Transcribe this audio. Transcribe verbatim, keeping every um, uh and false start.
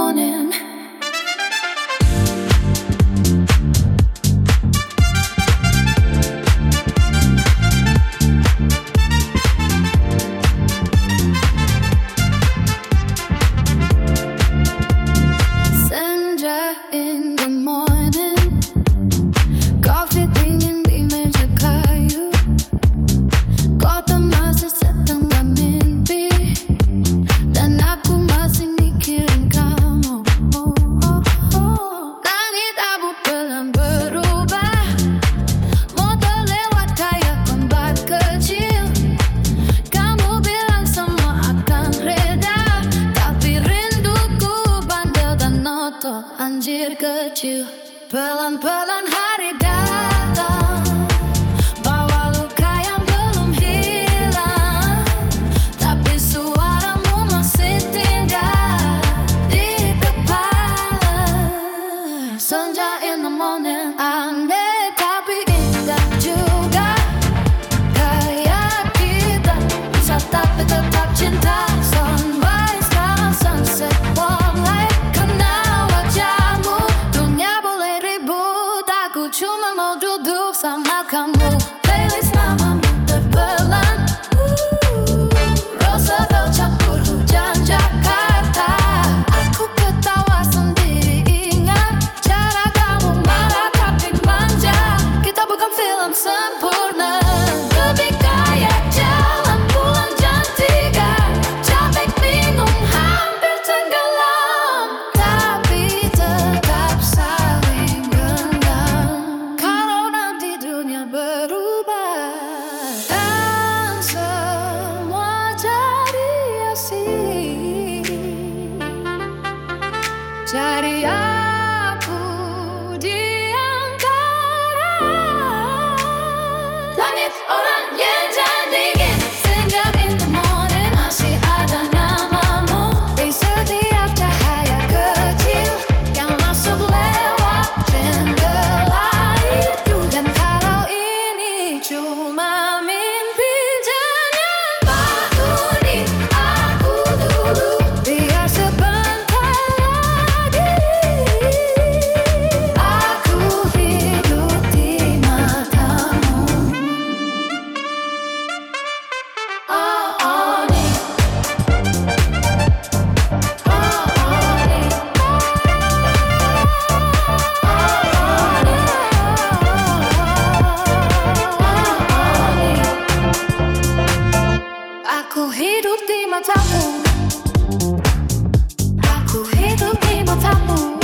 morning. Senja in the morning, coffee dingin di meja kayu, kota masih setengah mimpi, dan aku masih mikirin kamu. Oh, oh, oh. Langit abu pelan berubah, motor lewat kayak ombak kecil. Kamu bilang semua akan reda, tapi rinduku bandel dan noto anjir kecil. Pelan-pelan hari datang, bawa luka yang belum hilang, tapi suaramu masih tinggal di kepala. Senja in the morning, aneh tapi indah juga, kayak kita bisa tapi tetap cinta. Sunrise sekarang sunset, warmlight kena wajahmu. Dunia boleh ribut, aku cuma mau duduk sama kamu. Playlist namamu terbelan, uh, Roosevelt campur hujan Jakarta. Aku ketawa sendiri, ingat cara kamu marah tapi manja. Kita bukan film sempurna, lebih kayak jalan pulang jam tiga. Capek bingung hampir tenggelam, tapi tetap saling genggam. Kalau nanti dunia berubah dan semua jadi asing, cari aku di angkara. Langit oranye dingin, senja in the morning, masih ada namamu di setiap cahaya kecil yang masuk lewat jendela itu. Dan kalau ini cuma mimpi, jangan bangunin aku dulu, biar sebentar lagi aku hidup di matamu. Oh, oh, nih. Oh, oh, nih. Aku hidup di matamu. Aku hidup di matamu.